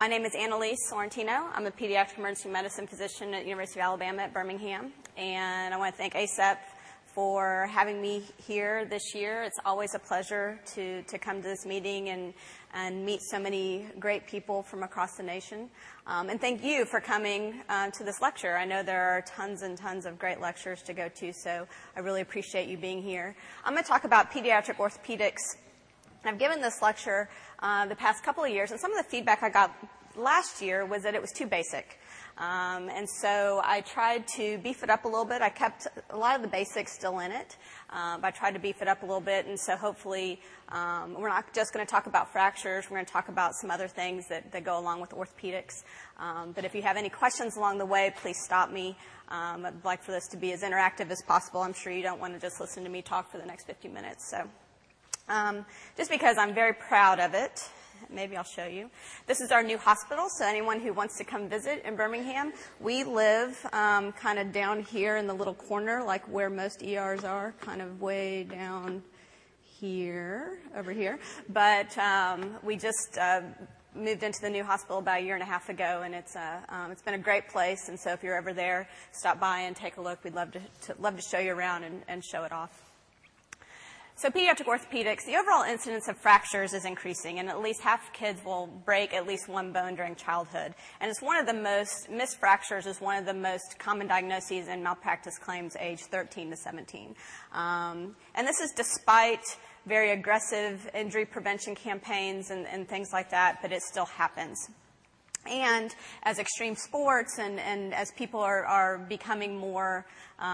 My name is Annalise Sorrentino. I'm a pediatric emergency medicine physician at the University of Alabama at Birmingham, and I want to thank ACEP for having me here this year. It's always a pleasure to come to this meeting and meet so many great people from across the nation. And thank you for coming to this lecture. I know there are tons and tons of great lectures to go to, so I really appreciate you being here. I'm going to talk about pediatric orthopedics. I've given this lecture the past couple of years, and some of the feedback I got last year was that it was too basic. And so I tried to beef it up a little bit. I kept a lot of the basics still in it, but I tried to beef it up a little bit, and so hopefully we're not just going to talk about fractures. We're going to talk about some other things that go along with orthopedics. But if you have any questions along the way, please stop me. I'd like for this to be as interactive as possible. I'm sure you don't want to just listen to me talk for the next 50 minutes. So just because I'm very proud of it, maybe I'll show you. This is our new hospital, so anyone who wants to come visit in Birmingham, we live kind of down here in the little corner, like where most ERs are, kind of way down here, over here. But we just moved into the new hospital about a year and a half ago, and it's been a great place. And so if you're ever there, stop by and take a look. We'd love to show you around and show it off. So pediatric orthopedics, the overall incidence of fractures is increasing, and at least half kids will break at least one bone during childhood. And it's one of the most, missed fractures is one of the most common diagnoses in malpractice claims age 13 to 17. And this is despite very aggressive injury prevention campaigns and things like that, but it still happens. And as extreme sports and as people are becoming more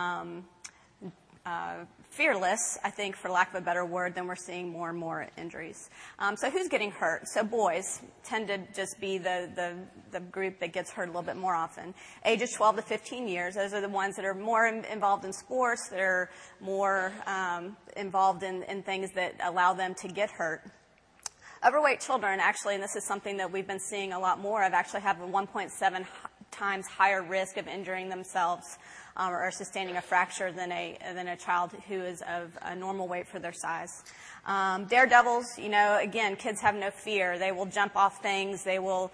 fearless, I think, for lack of a better word, then we're seeing more and more injuries. So who's getting hurt? So boys tend to just be the group that gets hurt a little bit more often. Ages 12 to 15 years, those are the ones that are more involved in sports, that are more involved in things that allow them to get hurt. Overweight children, actually, and this is something that we've been seeing a lot more of, actually have a 1.7 times higher risk of injuring themselves or sustaining a fracture than a child who is of a normal weight for their size. Daredevils, again, kids have no fear. They will jump off things. They will,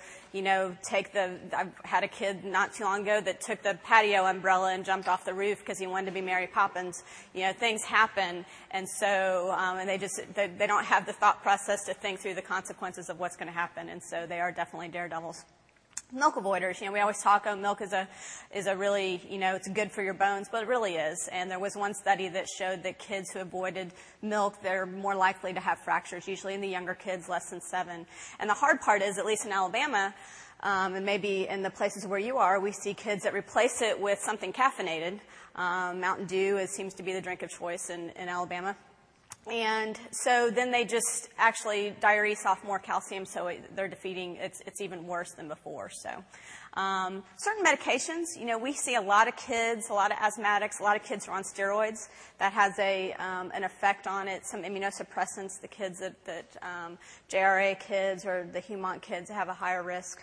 I've had a kid not too long ago that took the patio umbrella and jumped off the roof because he wanted to be Mary Poppins. Things happen, and so, and they don't have the thought process to think through the consequences of what's going to happen, and so they are definitely daredevils. Milk avoiders, we always talk, milk is a really, it's good for your bones, but it really is. And there was one study that showed that kids who avoided milk, they're more likely to have fractures, usually in the younger kids, less than 7. And the hard part is, at least in Alabama, and maybe in the places where you are, we see kids that replace it with something caffeinated. Mountain Dew seems to be the drink of choice in Alabama. And so then they just actually diurese off more calcium, so they're defeating, it's even worse than before. So certain medications, we see a lot of kids, a lot of asthmatics, a lot of kids are on steroids. That has an effect on it. Some immunosuppressants, the kids that JRA kids or the Humont kids have a higher risk.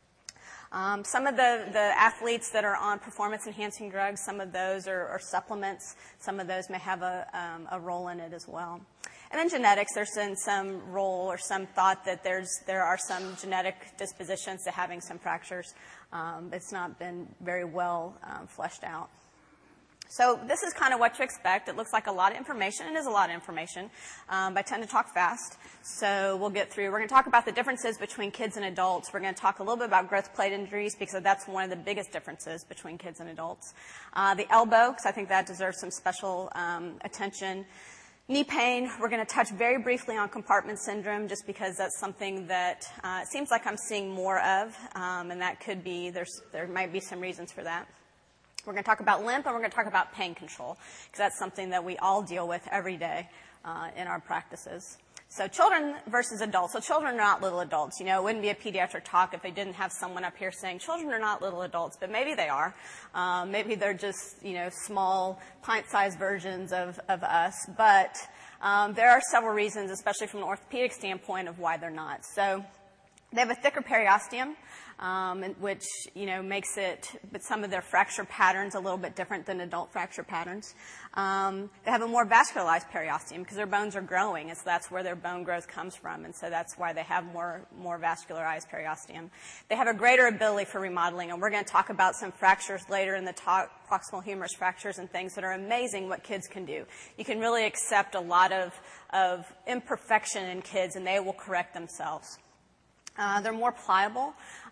Some of the athletes that are on performance-enhancing drugs, some of those are supplements. Some of those may have a role in it as well. And then genetics, there's been some role or some thought that there are some genetic dispositions to having some fractures. It's not been very well fleshed out. So this is kind of what to expect. It looks like a lot of information. It is a lot of information. But I tend to talk fast. So we'll get through. We're going to talk about the differences between kids and adults. We're going to talk a little bit about growth plate injuries because that's one of the biggest differences between kids and adults. The elbow, because I think that deserves some special attention. Knee pain, we're going to touch very briefly on compartment syndrome just because that's something that it seems like I'm seeing more of. And that could be, there might be some reasons for that. We're going to talk about limp, and we're going to talk about pain control, because that's something that we all deal with every day in our practices. So children versus adults. So children are not little adults. It wouldn't be a pediatric talk if they didn't have someone up here saying children are not little adults, but maybe they are. Maybe they're just, small, pint-sized versions of us. But there are several reasons, especially from an orthopedic standpoint, of why they're not. So They have a thicker periosteum, which, makes but some of their fracture patterns a little bit different than adult fracture patterns. They have a more vascularized periosteum because their bones are growing, and so that's where their bone growth comes from, and so that's why they have more vascularized periosteum. They have a greater ability for remodeling, and we're going to talk about some fractures later in the talk, proximal humerus fractures and things that are amazing what kids can do. You can really accept a lot of imperfection in kids, and they will correct themselves. They're more pliable,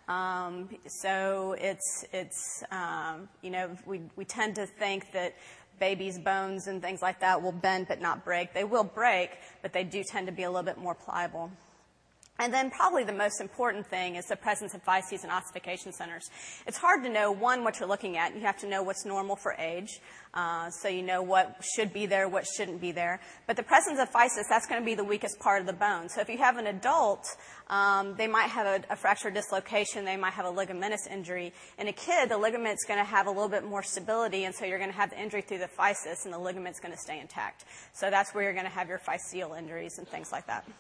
so we tend to think that babies' bones and things like that will bend but not break. They will break, but they do tend to be a little bit more pliable. And then probably the most important thing is the presence of physes and ossification centers. It's hard to know, one, what you're looking at. You have to know what's normal for age, so you know what should be there, what shouldn't be there. But the presence of physis, that's going to be the weakest part of the bone. So if you have an adult, they might have a fracture dislocation, they might have a ligamentous injury. In a kid, the ligament's going to have a little bit more stability, and so you're going to have the injury through the physis, and the ligament's going to stay intact. So that's where you're going to have your physeal injuries and things like that.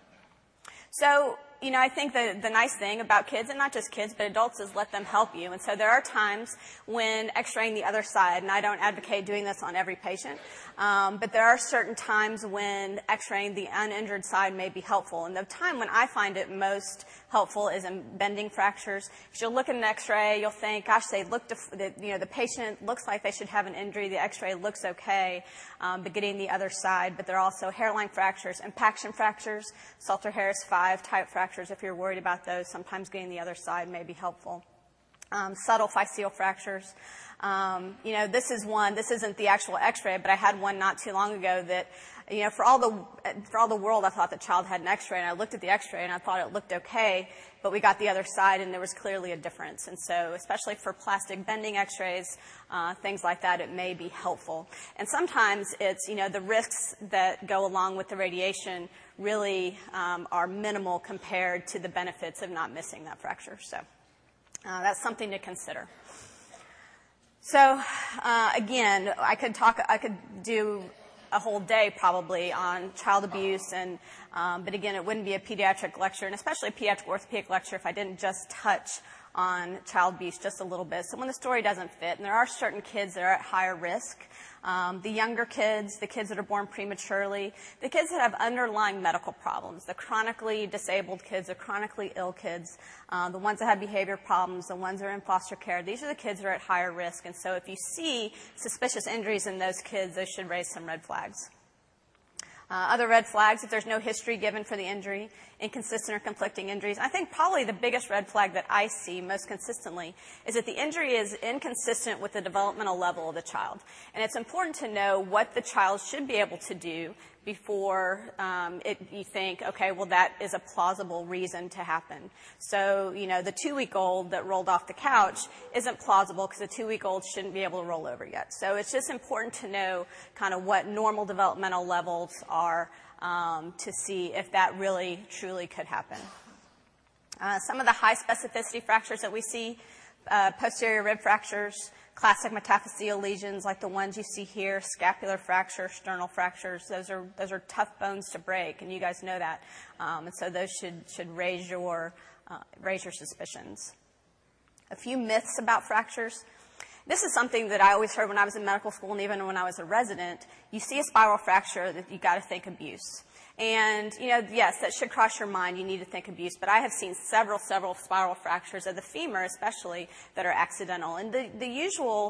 So, I think the nice thing about kids, and not just kids, but adults, is let them help you. And so there are times when x-raying the other side, and I don't advocate doing this on every patient, but there are certain times when x-raying the uninjured side may be helpful. And the time when I find it most helpful is in bending fractures. Because you'll look at an x-ray, you'll think, gosh, the patient looks like they should have an injury, the x-ray looks okay, but getting the other side. But there are also hairline fractures, impaction fractures, Salter-Harris 5 type fractures. If you're worried about those, sometimes getting the other side may be helpful. Subtle physeal fractures. This isn't the actual x-ray, but I had one not too long ago that, for all the world, I thought the child had an x-ray, and I looked at the x-ray and I thought it looked okay, but we got the other side and there was clearly a difference. And so, especially for plastic bending x-rays, things like that, it may be helpful. And sometimes it's, the risks that go along with the radiation really are minimal compared to the benefits of not missing that fracture. So that's something to consider. So again, I could do a whole day probably on child abuse, and but again, it wouldn't be a pediatric lecture, and especially a pediatric orthopedic lecture, if I didn't just touch on child abuse just a little bit. So when the story doesn't fit, and there are certain kids that are at higher risk, the younger kids, the kids that are born prematurely, the kids that have underlying medical problems, the chronically disabled kids, the chronically ill kids, the ones that have behavior problems, the ones that are in foster care, these are the kids that are at higher risk. And so if you see suspicious injuries in those kids, those should raise some red flags. Other red flags, if there's no history given for the injury, inconsistent or conflicting injuries. I think probably the biggest red flag that I see most consistently is that the injury is inconsistent with the developmental level of the child. And it's important to know what the child should be able to do before you think, okay, well, that is a plausible reason to happen. So, the 2-week-old that rolled off the couch isn't plausible because the 2-week-old shouldn't be able to roll over yet. So it's just important to know kind of what normal developmental levels are to see if that really, truly could happen. Some of the high specificity fractures that we see, posterior rib fractures, classic metaphyseal lesions like the ones you see here, scapular fracture, sternal fractures, those are tough bones to break, and you guys know that. And so those should raise your suspicions. A few myths about fractures. This is something that I always heard when I was in medical school, and even when I was a resident. You see a spiral fracture, that you got to think abuse. And, yes, that should cross your mind. You need to think abuse. But I have seen several spiral fractures of the femur, especially, that are accidental. And the usual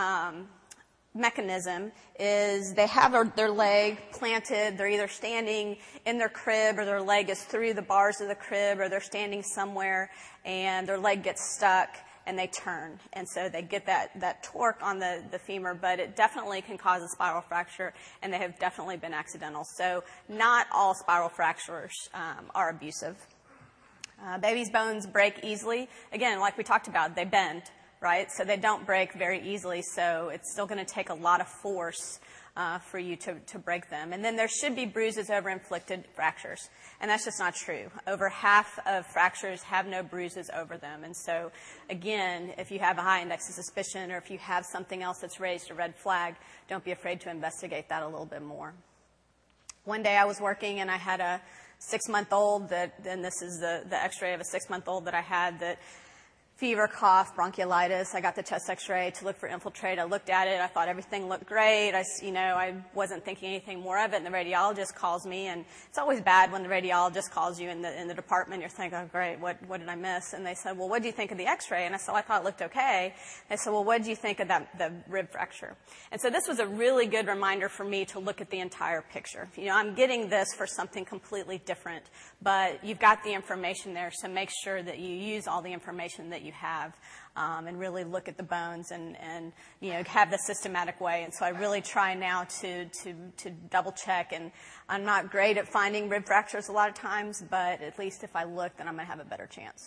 mechanism is they have their leg planted. They're either standing in their crib, or their leg is through the bars of the crib, or they're standing somewhere, and their leg gets stuck, and they turn. And so they get that torque on the femur, but it definitely can cause a spiral fracture, and they have definitely been accidental. So not all spiral fractures are abusive. Babies' bones break easily. Again, like we talked about, they bend, right? So they don't break very easily, so it's still going to take a lot of force for you to break them. And then there should be bruises over inflicted fractures. And that's just not true. Over half of fractures have no bruises over them. And so, again, if you have a high index of suspicion, or if you have something else that's raised a red flag, don't be afraid to investigate that a little bit more. One day I was working, and I had a 6-month-old and this is the x-ray of a 6-month-old that I had that fever, cough, bronchiolitis. I got the chest x-ray to look for infiltrate. I looked at it. I thought everything looked great. I wasn't thinking anything more of it. And the radiologist calls me, and it's always bad when the radiologist calls you in the department. You're thinking, oh, great, what did I miss? And they said, well, what do you think of the x-ray? And I said, well, I thought it looked okay. They said, well, what did you think of the rib fracture? And so this was a really good reminder for me to look at the entire picture. I'm getting this for something completely different, but you've got the information there, so make sure that you use all the information that you have and really look at the bones and have the systematic way. And so I really try now to double check. And I'm not great at finding rib fractures a lot of times, but at least if I look, then I'm going to have a better chance.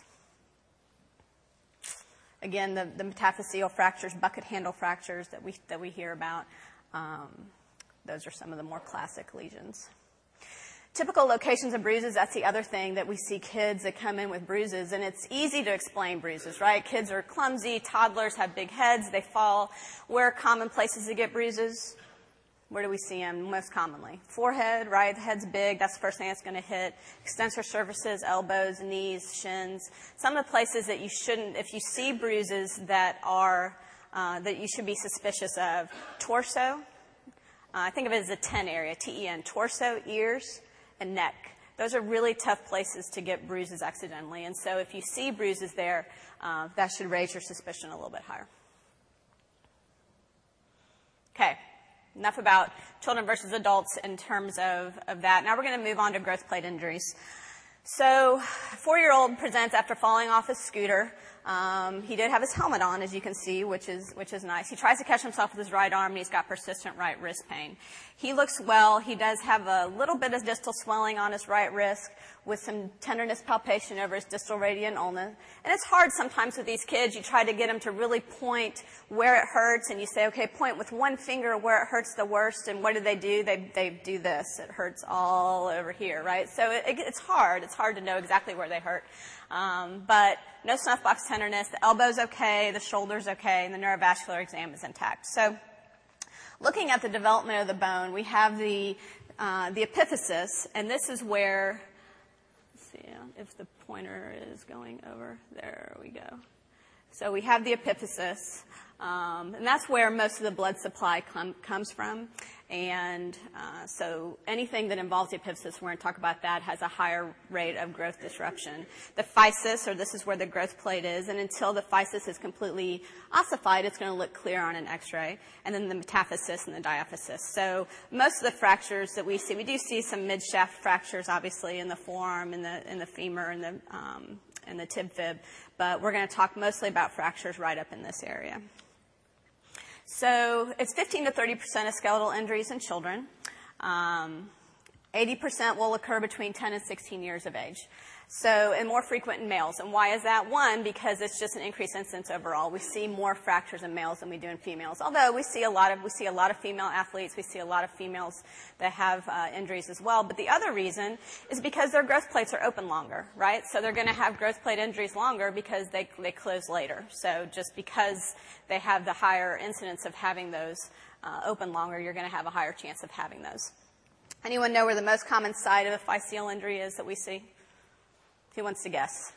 Again, the metaphyseal fractures, bucket handle fractures that we hear about, those are some of the more classic lesions. Typical locations of bruises, that's the other thing that we see kids that come in with bruises, and it's easy to explain bruises, right? Kids are clumsy, toddlers have big heads, they fall. Where are common places to get bruises? Where do we see them most commonly? Forehead, right? The head's big, that's the first thing that's going to hit. Extensor surfaces, elbows, knees, shins. Some of the places that you shouldn't, if you see bruises that you should be suspicious of. Torso, I think of it as a 10 area, T-E-N, torso, ears, and neck. Those are really tough places to get bruises accidentally. And so if you see bruises there, that should raise your suspicion a little bit higher. Okay, enough about children versus adults in terms of that. Now we're going to move on to growth plate injuries. So, a 4-year-old presents after falling off his scooter. He did have his helmet on, as you can see, which is nice. He tries to catch himself with his right arm, and he's got persistent right wrist pain. He looks well. He does have a little bit of distal swelling on his right wrist with some tenderness palpation over his distal radius ulna. And it's hard sometimes with these kids. You try to get them to really point where it hurts, and you say, okay, point with one finger where it hurts the worst, and what do? They do this. It hurts all over here, right? So it's hard. It's hard to know exactly where they hurt. But no snuff box tenderness. The elbow's okay, the shoulder's okay, and the neurovascular exam is intact. So looking at the development of the bone, we have the epiphysis, and this is where, let's see if the pointer is going over. There we go. So we have the epiphysis, and that's where most of the blood supply comes from. And so anything that involves the epiphysis, we're going to talk about that, has a higher rate of growth disruption. The physis, or this is where the growth plate is, and until the physis is completely ossified, it's going to look clear on an x-ray. And then the metaphysis and the diaphysis. So most of the fractures that we see, we do see some mid-shaft fractures, obviously, in the forearm, in the femur, and the tib fib. But we're going to talk mostly about fractures right up in this area. So it's 15 to 30% of skeletal injuries in children. 80% will occur between 10 and 16 years of age. So, and more frequent in males. And why is that? One, because it's just an increased incidence overall. We see more fractures in males than we do in females. Although we see a lot of female athletes, we see a lot of females that have injuries as well. But the other reason is because their growth plates are open longer, right? So they're going to have growth plate injuries longer because they close later. So just because they have the higher incidence of having those open longer, you're going to have a higher chance of having those. Anyone know where the most common site of a physeal injury is that we see? Who wants to guess?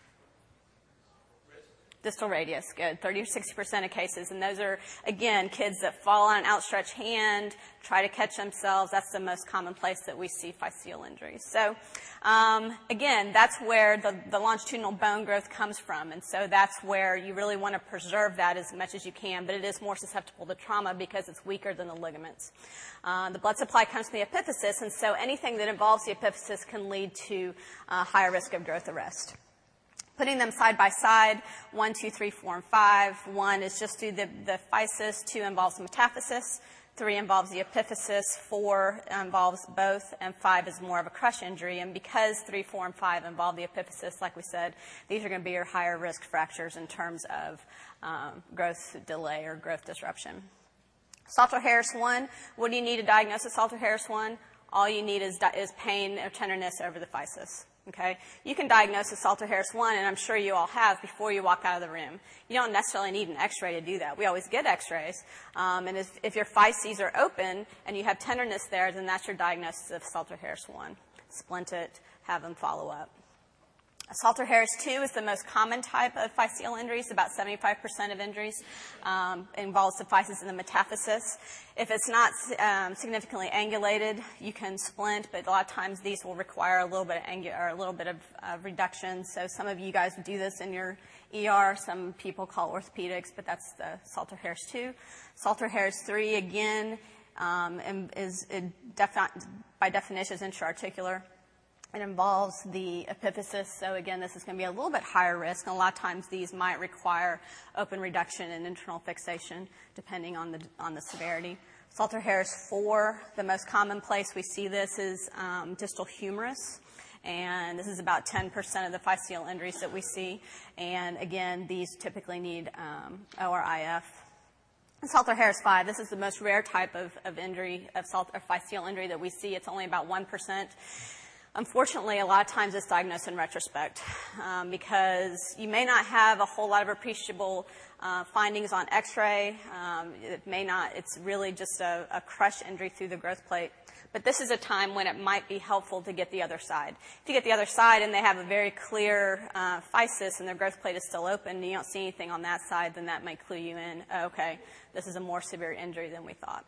Distal radius, good. 30 or 60% of cases. And those are, again, kids that fall on an outstretched hand, try to catch themselves. That's the most common place that we see physeal injuries. So, again, that's where the longitudinal bone growth comes from. And so that's where you really want to preserve that as much as you can. But it is more susceptible to trauma because it's weaker than the ligaments. The blood supply comes from the epiphysis, and so anything that involves the epiphysis can lead to higher risk of growth arrest. Putting them side by side, 1, 2, 3, 4, and 5. 1 is just through the physis. 2 involves the metaphysis. 3 involves the epiphysis. 4 involves both. And 5 is more of a crush injury. And because 3, 4, and 5 involve the epiphysis, like we said, these are going to be your higher risk fractures in terms of growth delay or growth disruption. Salter-Harris 1. What do you need to diagnose a Salter-Harris 1? All you need is pain or tenderness over the physis. Okay? You can diagnose a Salter-Harris 1, and I'm sure you all have, before you walk out of the room. You don't necessarily need an x-ray to do that. We always get x-rays. And if your physes are open and you have tenderness there, then that's your diagnosis of Salter-Harris 1. Splint it, have them follow up. Salter-Harris 2 is the most common type of physeal injuries. About 75% of injuries involve suffices in the metaphysis. If it's not significantly angulated, you can splint, but a lot of times these will require a little bit of reduction. So some of you guys do this in your ER. Some people call orthopedics, but that's the Salter-Harris 2. Salter-Harris 3, again, by definition is intra-articular. It involves the epiphysis, so again, this is going to be a little bit higher risk, and a lot of times these might require open reduction and internal fixation, depending on the severity. Salter-Harris 4, the most common place we see this is distal humerus, and this is about 10% of the physeal injuries that we see, and again, these typically need ORIF. Salter-Harris 5, this is the most rare type of injury, of physeal injury that we see. It's only about 1%. Unfortunately, a lot of times it's diagnosed in retrospect because you may not have a whole lot of appreciable findings on x-ray. It's really just a crush injury through the growth plate. But this is a time when it might be helpful to get the other side. If you get the other side and they have a very clear physis and their growth plate is still open and you don't see anything on that side, then that might clue you in, oh, okay, this is a more severe injury than we thought.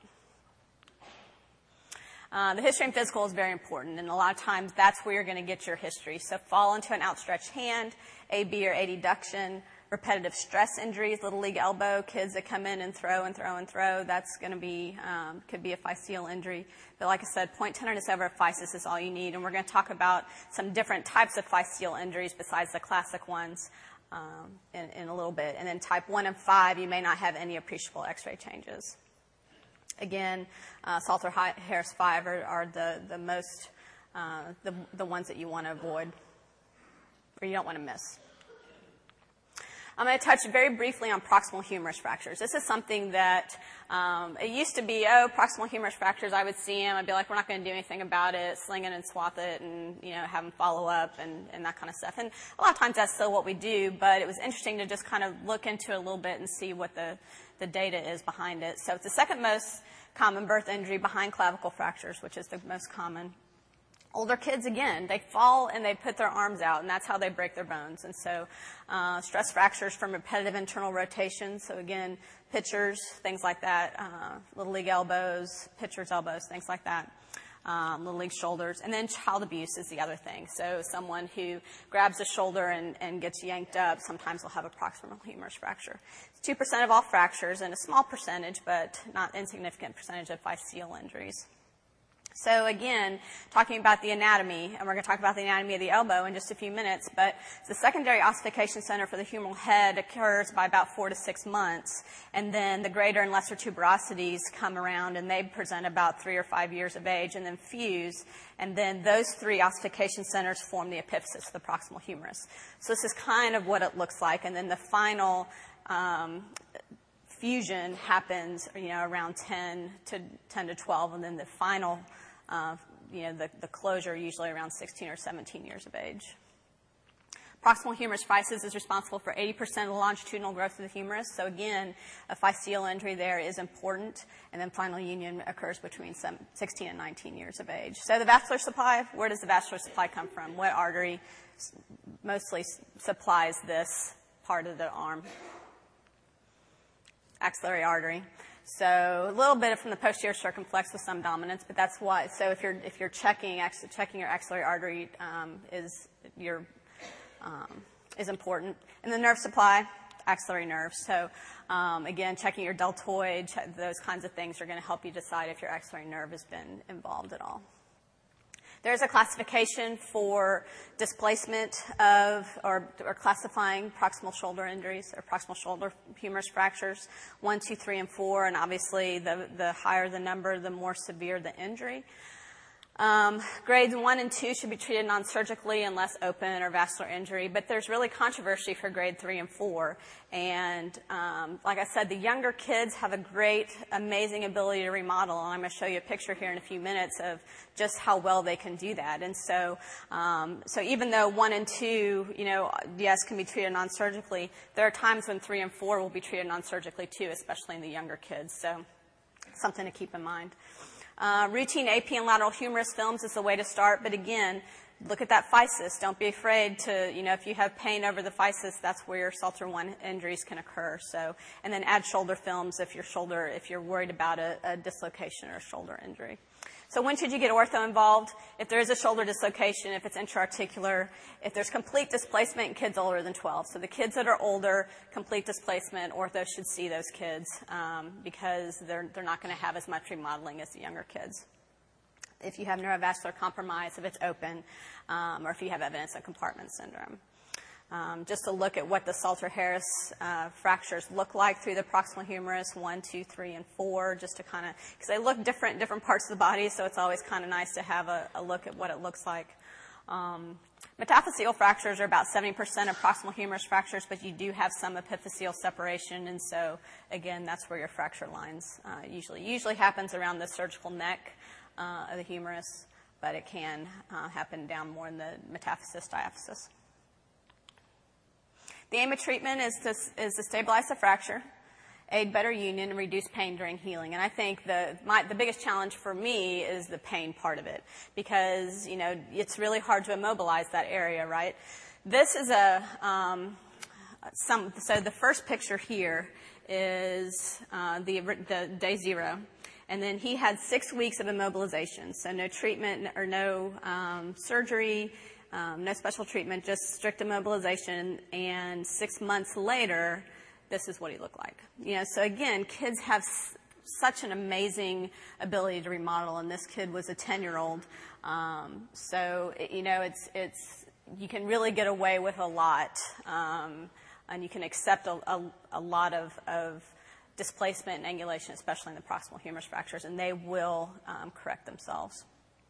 The history and physical is very important, and a lot of times that's where you're going to get your history. So fall into an outstretched hand, AB or adduction, repetitive stress injuries, little league elbow, kids that come in and throw and throw and throw, that's going to be, could be a physeal injury. But like I said, point tenderness over physis is all you need, and we're going to talk about some different types of physeal injuries besides the classic ones in a little bit. And then type 1 and 5, you may not have any appreciable x-ray changes. Again, Salter-Harris 5 are the most, the ones that you want to avoid, or you don't want to miss. I'm going to touch very briefly on proximal humerus fractures. This is something that it used to be, proximal humerus fractures, I would see them, I'd be like, we're not going to do anything about it, sling it and swath it and, have them follow up and that kind of stuff. And a lot of times that's still what we do, but it was interesting to just kind of look into it a little bit and see what the data is behind it. So it's the second most common birth injury behind clavicle fractures, which is the most common. Older kids, again, they fall and they put their arms out, and that's how they break their bones. And so stress fractures from repetitive internal rotation. So again, pitchers, things like that, little league elbows, pitchers' elbows, things like that. Little league shoulders. And then child abuse is the other thing. So someone who grabs a shoulder and gets yanked up, sometimes will have a proximal humerus fracture. It's 2% of all fractures, and a small percentage, but not insignificant percentage of physeal injuries. So again, talking about the anatomy, and we're going to talk about the anatomy of the elbow in just a few minutes, but the secondary ossification center for the humeral head occurs by about 4 to 6 months, and then the greater and lesser tuberosities come around, and they present about 3 or 5 years of age, and then fuse, and then those 3 ossification centers form the epiphysis, the proximal humerus. So this is kind of what it looks like, and then the final fusion happens, around 10 to 12, and then the final, the closure usually around 16 or 17 years of age. Proximal humerus physis is responsible for 80% of the longitudinal growth of the humerus. So again, a physeal injury there is important, and then final union occurs between 16 and 19 years of age. So the vascular supply, where does the vascular supply come from? What artery mostly supplies this part of the arm? Axillary artery. So a little bit from the posterior circumflex with some dominance, but that's why. So if you're checking your axillary artery is important. And the nerve supply, axillary nerves. So again, checking your deltoid, those kinds of things are going to help you decide if your axillary nerve has been involved at all. There's a classification for displacement of or classifying proximal shoulder injuries or proximal shoulder humerus fractures, 1, 2, 3, and 4, and obviously the higher the number, the more severe the injury. Grades 1 and 2 should be treated non-surgically unless open or vascular injury, but there's really controversy for grade 3 and 4. And like I said, the younger kids have a great, amazing ability to remodel, and I'm going to show you a picture here in a few minutes of just how well they can do that. And so, so even though 1 and 2, yes, can be treated non-surgically, there are times when 3 and 4 will be treated non-surgically too, especially in the younger kids. So something to keep in mind. Routine AP and lateral humerus films is the way to start, but again, look at that physis. Don't be afraid to, if you have pain over the physis, that's where your Salter 1 injuries can occur. So, and then add shoulder films if you're worried about a dislocation or a shoulder injury. So when should you get ortho involved? If there is a shoulder dislocation, if it's intra-articular, if there's complete displacement in kids older than 12. So the kids that are older, complete displacement, ortho should see those kids because they're not going to have as much remodeling as the younger kids. If you have neurovascular compromise, if it's open, or if you have evidence of compartment syndrome. Just to look at what the Salter-Harris fractures look like through the proximal humerus, 1, 2, 3, and 4, just to kind of, because they look different in different parts of the body, so it's always kind of nice to have a look at what it looks like. Metaphyseal fractures are about 70% of proximal humerus fractures, but you do have some epiphyseal separation, and so, again, that's where your fracture lines usually happens around the surgical neck of the humerus, but it can happen down more in the metaphysis diaphysis. The aim of treatment is to stabilize the fracture, aid better union, and reduce pain during healing. And I think the biggest challenge for me is the pain part of it because, it's really hard to immobilize that area, right? This is so the first picture here is the day 0. And then he had 6 weeks of immobilization, so no treatment or no surgery, no special treatment, just strict immobilization. And 6 months later, this is what he looked like. So again, kids have such an amazing ability to remodel, and this kid was a 10-year-old. So it's you can really get away with a lot, and you can accept a lot of displacement and angulation, especially in the proximal humerus fractures, and they will correct themselves.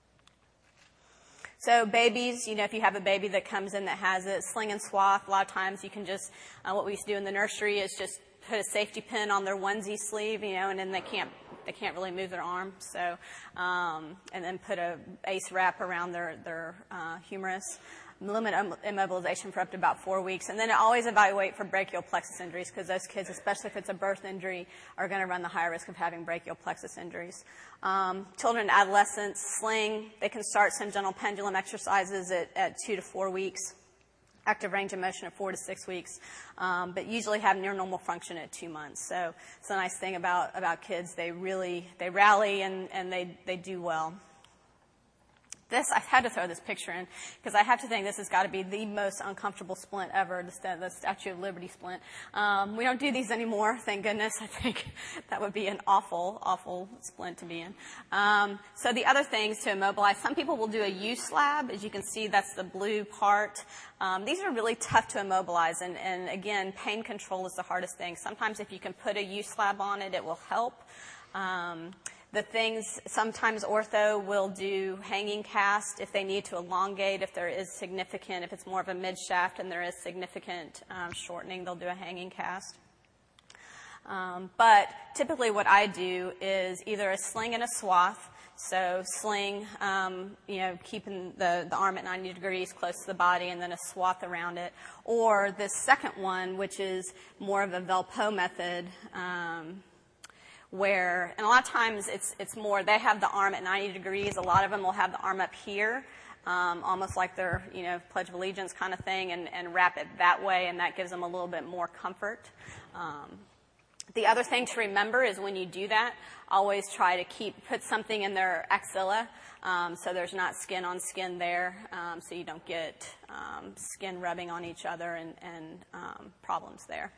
So babies, if you have a baby that comes in that has a sling and swath, a lot of times you can just, what we used to do in the nursery is just put a safety pin on their onesie sleeve, and then they can't really move their arm. So, and then put a ACE wrap around their humerus. Limit immobilization for up to about 4 weeks. And then always evaluate for brachial plexus injuries because those kids, especially if it's a birth injury, are going to run the high risk of having brachial plexus injuries. Children and adolescents, sling, they can start some gentle pendulum exercises at 2 to 4 weeks. Active range of motion at 4 to 6 weeks, but usually have near normal function at 2 months. So it's a nice thing about kids. They rally and they do well. I had to throw this picture in because I have to think this has got to be the most uncomfortable splint ever, the Statue of Liberty splint. We don't do these anymore, thank goodness. I think that would be an awful, awful splint to be in. So the other things to immobilize, some people will do a U-slab. As you can see, that's the blue part. These are really tough to immobilize, and again, pain control is the hardest thing. Sometimes if you can put a U-slab on it, it will help. The things, sometimes ortho will do hanging cast if they need to elongate, if there is significant, if it's more of a mid-shaft and there is significant shortening, they'll do a hanging cast. But typically what I do is either a sling and a swath. So sling, keeping the arm at 90 degrees close to the body and then a swath around it. Or the second one, which is more of a Velpeau method, and a lot of times it's more, they have the arm at 90 degrees. A lot of them will have the arm up here, almost like their, Pledge of Allegiance kind of thing, and wrap it that way, and that gives them a little bit more comfort. The other thing to remember is when you do that, always try to put something in their axilla, so there's not skin on skin there, so you don't get skin rubbing on each other and problems there.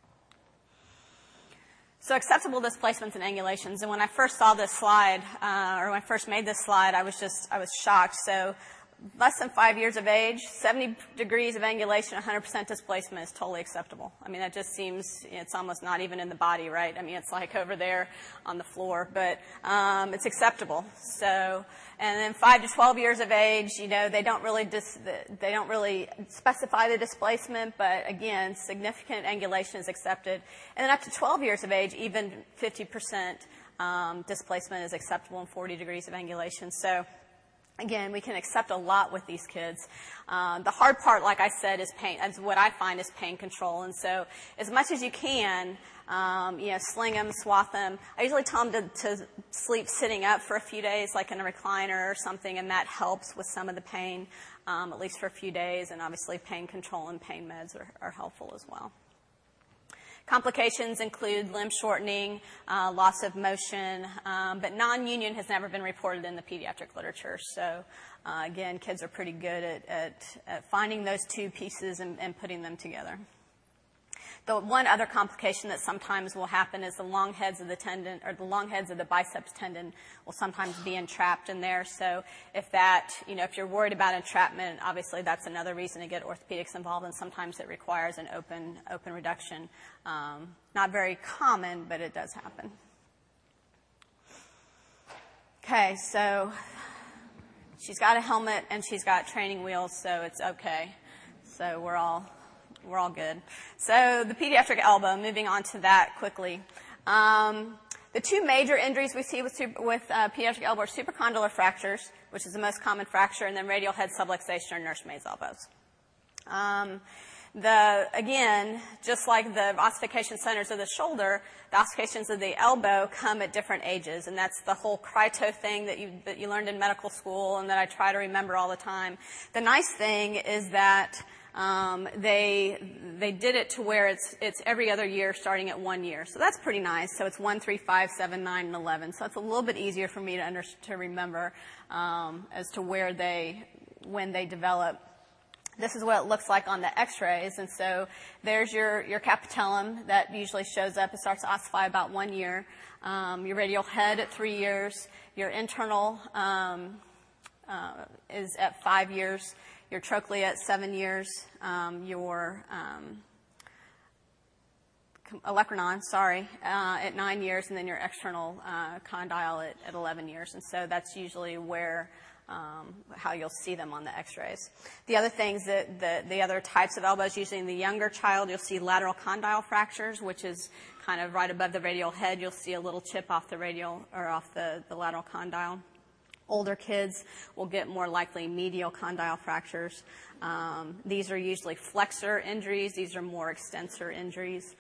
So acceptable displacements and angulations. And when I first saw this slide, or when I first made this slide, I was shocked. So less than 5 years of age, 70 degrees of angulation, 100% displacement is totally acceptable. I mean, that just seems, it's almost not even in the body, right? I mean, it's like over there on the floor, but it's acceptable. So, and then 5 to 12 years of age, they don't really specify the displacement, but again, significant angulation is accepted. And then up to 12 years of age, even 50% displacement is acceptable in 40 degrees of angulation. So again, we can accept a lot with these kids. The hard part, like I said, is pain. That's what I find is pain control. And so as much as you can, sling them, swath them. I usually tell them to sleep sitting up for a few days, like in a recliner or something, and that helps with some of the pain. at least for a few days, and obviously pain control and pain meds are helpful as well. Complications include limb shortening, loss of motion, but non-union has never been reported in the pediatric literature. So, again, kids are pretty good at finding those two pieces and putting them together. The one other complication that sometimes will happen is the long heads of the tendon, or the long heads of the biceps tendon will sometimes be entrapped in there. So if that, if you're worried about entrapment, obviously that's another reason to get orthopedics involved, and sometimes it requires an open reduction. Not very common, but it does happen. Okay, so she's got a helmet and she's got training wheels, so it's okay. So we're all good. So the pediatric elbow, moving on to that quickly. The two major injuries we see with pediatric elbow are supracondylar fractures, which is the most common fracture, and then radial head subluxation or nursemaid's elbows. Again, just like the ossification centers of the shoulder, the ossifications of the elbow come at different ages, and that's the whole Crito thing that you learned in medical school and that I try to remember all the time. The nice thing is that they did it to where it's every other year starting at 1 year. So that's pretty nice. So it's 1, 3, 5, 7, 9, and 11. So it's a little bit easier for me to remember as to when they develop. This is what it looks like on the x-rays. And so there's your capitellum that usually shows up. It starts to ossify about 1 year. Your radial head at 3 years. Your internal is at 5 years. Your trochlea at 7 years, your olecranon, at 9 years, and then your external condyle at 11 years. And so that's usually where how you'll see them on the x-rays. The other things the other types of elbows, usually in the younger child, you'll see lateral condyle fractures, which is kind of right above the radial head. You'll see a little chip off the radial or off the lateral condyle. Older kids will get more likely medial condyle fractures. These are usually flexor injuries. These are more extensor injuries.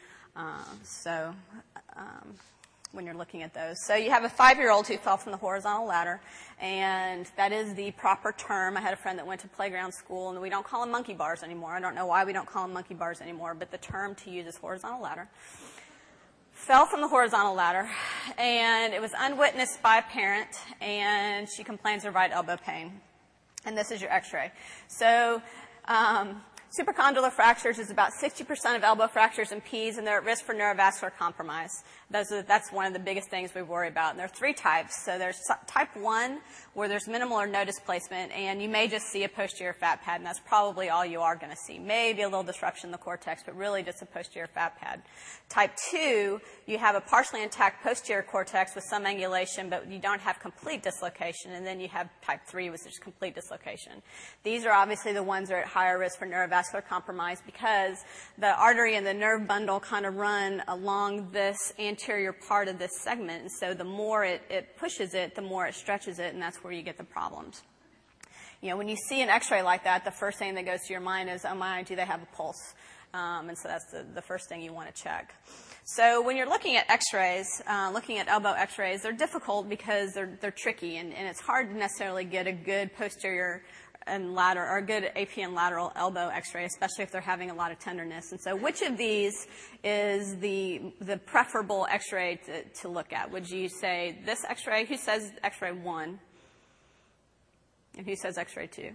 When you're looking at those. So you have a 5-year-old who fell from the horizontal ladder, and that is the proper term. I had a friend that went to playground school, and we don't call them monkey bars anymore. I don't know why we don't call them monkey bars anymore, but the term to use is horizontal ladder. Fell from the horizontal ladder, and it was unwitnessed by a parent, and she complains of right elbow pain. And this is your x-ray. So supracondylar fractures is about 60% of elbow fractures in peds, and they're at risk for neurovascular compromise. That's one of the biggest things we worry about. And there are 3 types. So there's type 1, where there's minimal or no displacement, and you may just see a posterior fat pad, and that's probably all you are going to see. Maybe a little disruption in the cortex, but really just a posterior fat pad. Type 2, you have a partially intact posterior cortex with some angulation, but you don't have complete dislocation. And then you have type 3, which is complete dislocation. These are obviously the ones that are at higher risk for neurovascular compromise because the artery and the nerve bundle kind of run along this anterior part of this segment. And so the more it pushes it, the more it stretches it, and that's where you get the problems. When you see an x-ray like that, the first thing that goes to your mind is, oh my, do they have a pulse? And so that's the first thing you want to check. So when you're looking at x-rays, looking at elbow x-rays, they're difficult because they're tricky, and it's hard to necessarily get a good posterior and lateral, or a good AP and lateral elbow x-ray, especially if they're having a lot of tenderness. And so which of these is the preferable x-ray to look at? Would you say this x-ray? Who says x-ray 1? And who says x-ray 2?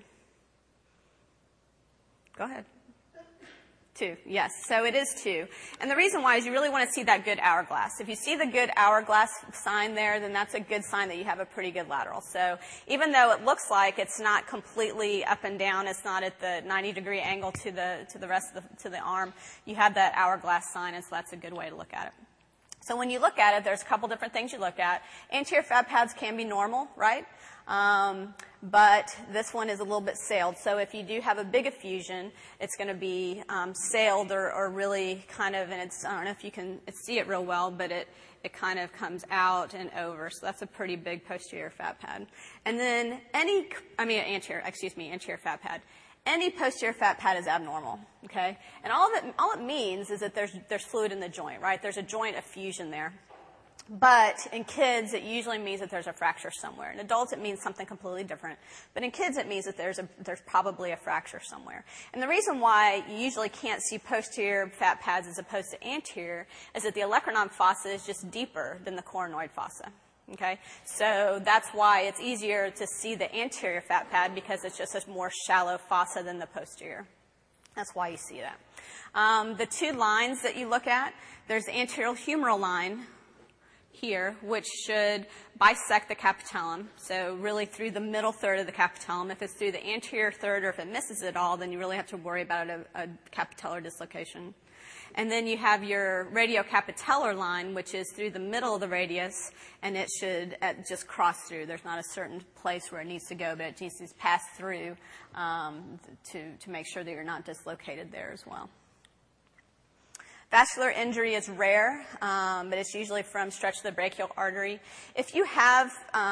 Go ahead. 2, yes. So it is 2. And the reason why is you really want to see that good hourglass. If you see the good hourglass sign there, then that's a good sign that you have a pretty good lateral. So even though it looks like it's not completely up and down, it's not at the 90-degree angle to the rest of the arm, you have that hourglass sign, and so that's a good way to look at it. So when you look at it, there's a couple different things you look at. Anterior fat pads can be normal, right? But this one is a little bit sailed. So if you do have a big effusion, it's going to be sailed or really kind of, and I don't know if you can see it real well, but it kind of comes out and over. So that's a pretty big posterior fat pad. And then anterior fat pad. Any posterior fat pad is abnormal, okay? And all it means is that there's fluid in the joint, right? There's a joint effusion there. But in kids, it usually means that there's a fracture somewhere. In adults, it means something completely different. But in kids, it means that there's probably a fracture somewhere. And the reason why you usually can't see posterior fat pads as opposed to anterior is that the olecranon fossa is just deeper than the coronoid fossa. Okay? So that's why it's easier to see the anterior fat pad, because it's just a more shallow fossa than the posterior. That's why you see that. The two lines that you look at, there's the anterior humeral line here, which should bisect the capitellum, so really through the middle third of the capitellum. If it's through the anterior third or if it misses it all, then you really have to worry about a capitellar dislocation. And then you have your radiocapitellar line, which is through the middle of the radius, and it should just cross through. There's not a certain place where it needs to go, but it needs to pass through to make sure that you're not dislocated there as well. Vascular injury is rare, but it's usually from stretch of the brachial artery. If you have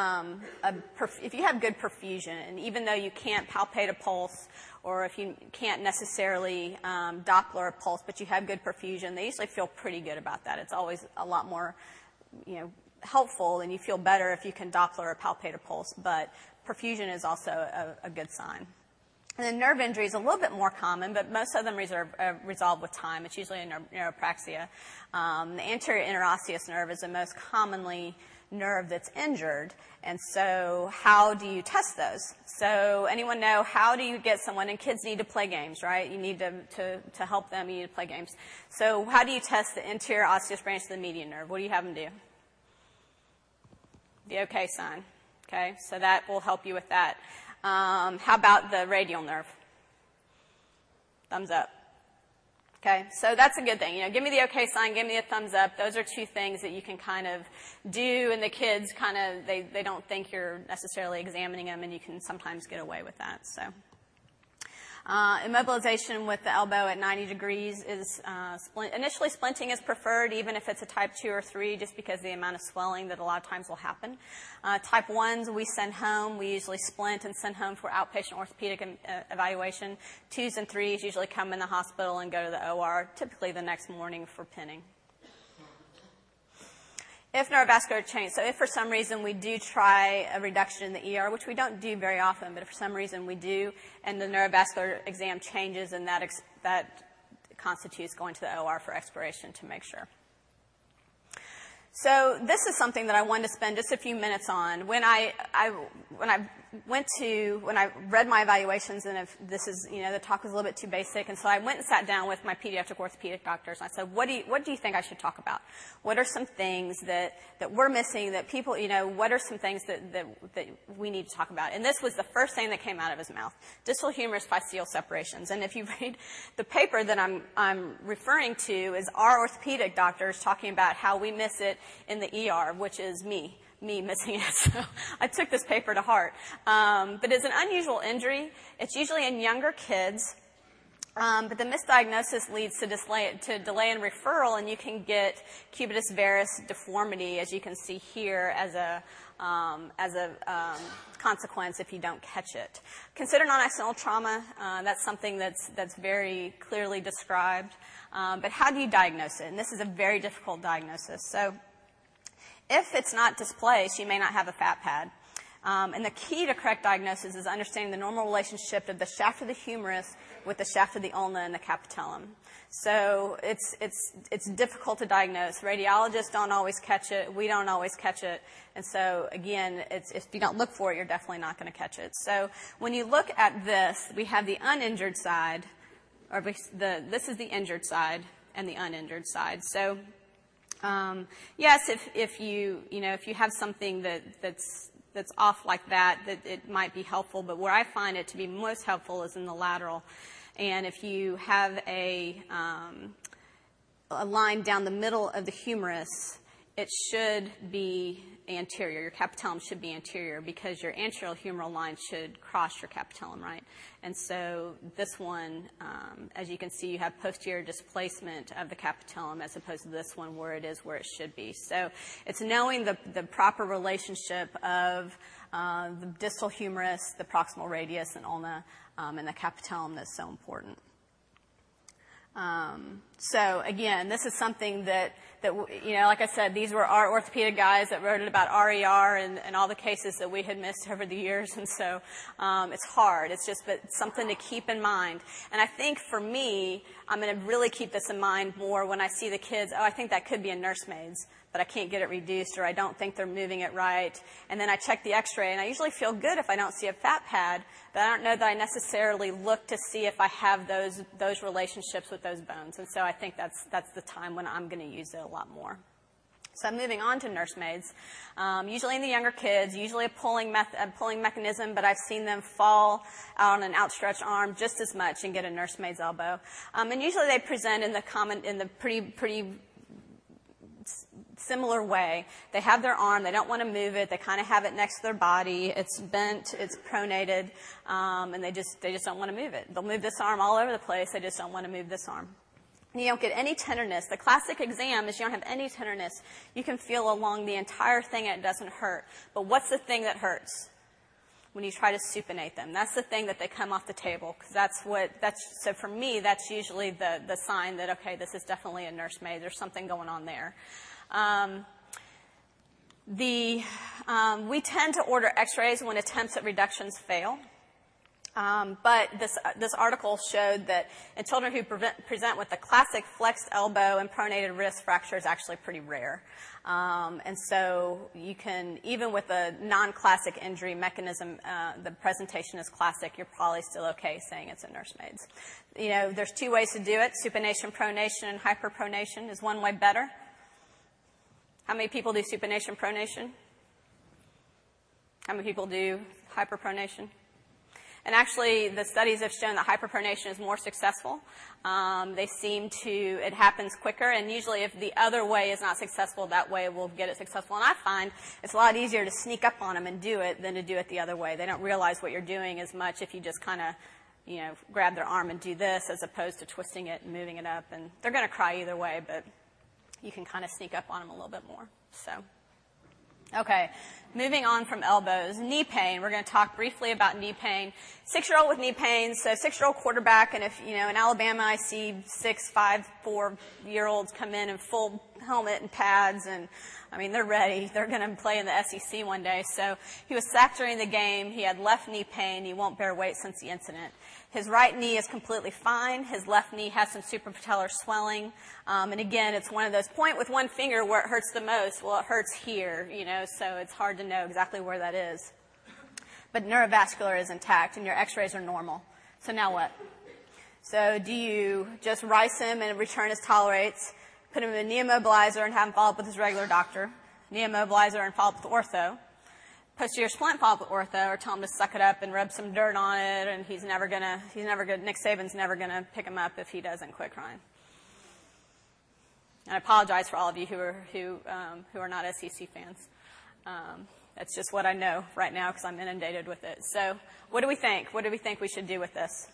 good perfusion, and even though you can't palpate a pulse, or if you can't necessarily Doppler a pulse, but you have good perfusion, they usually feel pretty good about that. It's always a lot more, helpful, and you feel better if you can Doppler or palpate a pulse. But perfusion is also a good sign. And then nerve injury is a little bit more common, but most of them resolve with time. It's usually a neuropraxia. The anterior interosseous nerve is the most commonly nerve that's injured. And so how do you test those? So anyone know, how do you get someone, and kids need to play games, right? You need to help them, you need to play games. So how do you test the anterior osseous branch of the median nerve? What do you have them do? The OK sign. Okay, so that will help you with that. How about the radial nerve? Thumbs up. Okay, so that's a good thing. Give me the OK sign, give me a thumbs up. Those are two things that you can kind of do, and the kids kind of, they don't think you're necessarily examining them, and you can sometimes get away with that. So immobilization with the elbow at 90 degrees is initially splinting is preferred, even if it's a type 2 or 3, just because of the amount of swelling that a lot of times will happen. Type 1s we send home. We usually splint and send home for outpatient orthopedic evaluation. 2s and 3s usually come in the hospital and go to the OR, typically the next morning for pinning. If neurovascular change, so if for some reason we do try a reduction in the ER, which we don't do very often, but if for some reason we do, and the neurovascular exam changes, and that constitutes going to the OR for exploration to make sure. So this is something that I wanted to spend just a few minutes on. When I read my evaluations, and if this is, the talk was a little bit too basic, and so I went and sat down with my pediatric orthopedic doctors, and I said, what do you think I should talk about? What are some things that we're missing, that people, what are some things that we need to talk about? And this was the first thing that came out of his mouth: distal humerus fascial separations. And if you read the paper that I'm referring to, is our orthopedic doctors talking about how we miss it in the ER, which is me missing it. So I took this paper to heart. But it's an unusual injury. It's usually in younger kids. But the misdiagnosis leads to delay in referral, and you can get cubitus varus deformity, as you can see here, as a consequence if you don't catch it. Consider non-accidental trauma. That's something that's very clearly described. But how do you diagnose it? And this is a very difficult diagnosis. So if it's not displaced, you may not have a fat pad. And the key to correct diagnosis is understanding the normal relationship of the shaft of the humerus with the shaft of the ulna and the capitellum. So it's difficult to diagnose. Radiologists don't always catch it. We don't always catch it. And so, again, if you don't look for it, you're definitely not going to catch it. So when you look at this, we have the uninjured side, or this is the injured side and the uninjured side. So yes, if you have something that's off like that, it might be helpful. But where I find it to be most helpful is in the lateral. And if you have a line down the middle of the humerus, it should be anterior. Your capitellum should be anterior, because your anterior humeral line should cross your capitellum, right? And so this one, as you can see, you have posterior displacement of the capitellum, as opposed to this one where it should be. So it's knowing the proper relationship of the distal humerus, the proximal radius and ulna, and the capitellum that's so important. So again, this is something that like I said, these were our orthopedic guys that wrote about RER and all the cases that we had missed over the years. And so it's hard. It's just something to keep in mind. And I think for me, I'm going to really keep this in mind more when I see the kids, I think that could be a nursemaid's, but I can't get it reduced, or I don't think they're moving it right. And then I check the x-ray, and I usually feel good if I don't see a fat pad, but I don't know that I necessarily look to see if I have those relationships with those bones. And so I think that's the time when I'm going to use it a lot more. So moving on to nursemaids, usually in the younger kids, usually a pulling mechanism, but I've seen them fall out on an outstretched arm just as much and get a nursemaid's elbow. And usually they present in the pretty similar way. They have their arm, they don't want to move it, they kind of have it next to their body, it's bent, it's pronated, and they just don't want to move it. They'll move this arm all over the place, they just don't want to move this arm. And you don't get any tenderness. The classic exam is you don't have any tenderness. You can feel along the entire thing and it doesn't hurt. But what's the thing that hurts? When you try to supinate them. That's the thing that they come off the table, because so for me, that's usually the sign that, okay, this is definitely a nursemaid, there's something going on there. We tend to order x-rays when attempts at reductions fail. But this article showed that in children who present with the classic flexed elbow and pronated wrist fracture is actually pretty rare. And so you can, even with a non-classic injury mechanism, the presentation is classic, you're probably still okay saying it's a nursemaid's. There's two ways to do it. Supination, pronation, and hyperpronation. Is one way better? How many people do supination, pronation? How many people do hyperpronation? And actually, the studies have shown that hyperpronation is more successful. It happens quicker, and usually if the other way is not successful, that way will get it successful. And I find it's a lot easier to sneak up on them and do it than to do it the other way. They don't realize what you're doing as much if you just kind of, grab their arm and do this as opposed to twisting it and moving it up. And they're going to cry either way, but you can kind of sneak up on them a little bit more. So, okay, moving on from elbows, knee pain. We're going to talk briefly about knee pain. 6-year-old with knee pain, so 6-year-old quarterback, and if, in Alabama I see 6, 5, 4-year-olds come in full helmet and pads, and they're ready. They're going to play in the SEC one day. So he was sacked during the game. He had left knee pain. He won't bear weight since the incident. His right knee is completely fine. His left knee has some suprapatellar swelling. And again, it's one of those point with one finger where it hurts the most. Well, it hurts here, so it's hard to know exactly where that is. But neurovascular is intact and your x-rays are normal. So now what? So do you just rice him and return as tolerates, put him in a knee immobilizer and have him follow up with his regular doctor, knee immobilizer and follow up with ortho, posterior splint follow up with ortho, or tell him to suck it up and rub some dirt on it, and Nick Saban's never gonna pick him up if he doesn't quit crying. And I apologize for all of you who are not SEC fans. That's just what I know right now because I'm inundated with it. So what do we think? What do we think we should do with this?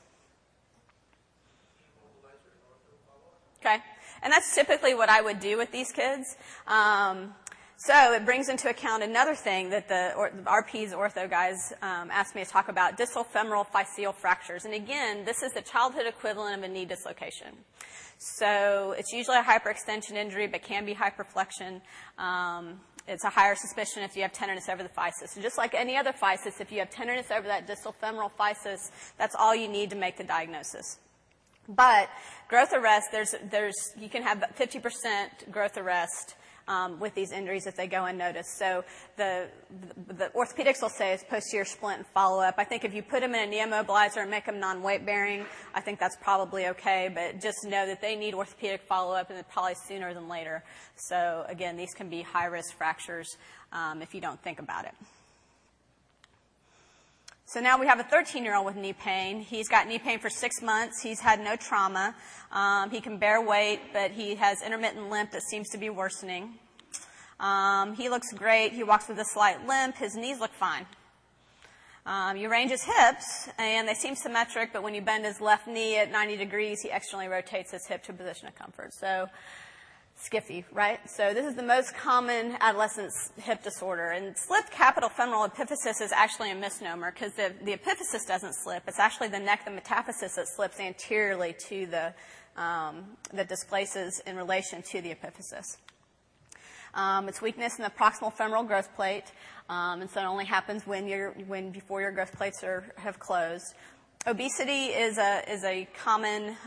Okay. And that's typically what I would do with these kids. So it brings into account another thing that the RP's ortho guys asked me to talk about, distal femoral physeal fractures. And again, this is the childhood equivalent of a knee dislocation. So it's usually a hyperextension injury, but can be hyperflexion. It's a higher suspicion if you have tenderness over the physis. So just like any other physis, if you have tenderness over that distal femoral physis, that's all you need to make the diagnosis. But growth arrest, you can have 50% growth arrest with these injuries if they go unnoticed. So the orthopedics will say it's posterior splint and follow-up. I think if you put them in a knee immobilizer and make them non-weight bearing, I think that's probably okay, but just know that they need orthopedic follow-up and probably sooner than later. So again, these can be high-risk fractures if you don't think about it. So now we have a 13-year-old with knee pain. He's got knee pain for 6 months. He's had no trauma. He can bear weight, but he has intermittent limp that seems to be worsening. He looks great. He walks with a slight limp. His knees look fine. You range his hips, and they seem symmetric, but when you bend his left knee at 90 degrees, he externally rotates his hip to a position of comfort. So skiffy, right? So this is the most common adolescent hip disorder. And slipped capital femoral epiphysis is actually a misnomer because the epiphysis doesn't slip. It's actually the neck, the metaphysis, that slips anteriorly to that displaces in relation to the epiphysis. It's weakness in the proximal femoral growth plate, and so it only happens before your growth plates have closed. Obesity is a common